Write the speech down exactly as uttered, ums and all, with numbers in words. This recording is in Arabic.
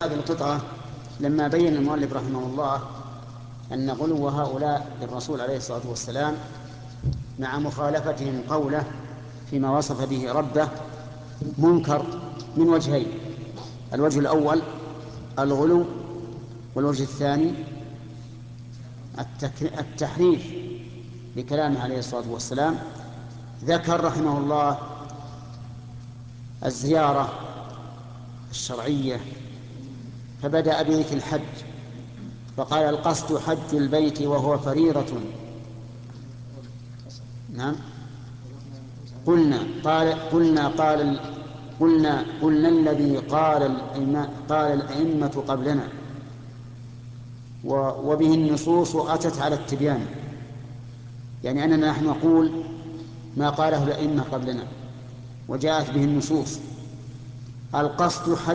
هذه القطعة لما بين المؤلف رحمه الله أن غلو هؤلاء بالرسول عليه الصلاة والسلام مع مخالفتهم قوله فيما وصف به ربه منكر من وجهين: الوجه الأول الغلو، والوجه الثاني التحريف لكلامه عليه الصلاة والسلام. ذكر رحمه الله الزيارة الشرعية، فبدأ بذكر الحج فقال: القصد حج البيت وهو فريضة. نعم. قلنا قال قلنا قال قلنا قلنا الذي قال الأئمة قال الأئمة قبلنا، وبه النصوص أتت على التبيان، يعني أننا نحن نقول ما قاله الأئمة قبلنا وجاءت به النصوص. القصد حج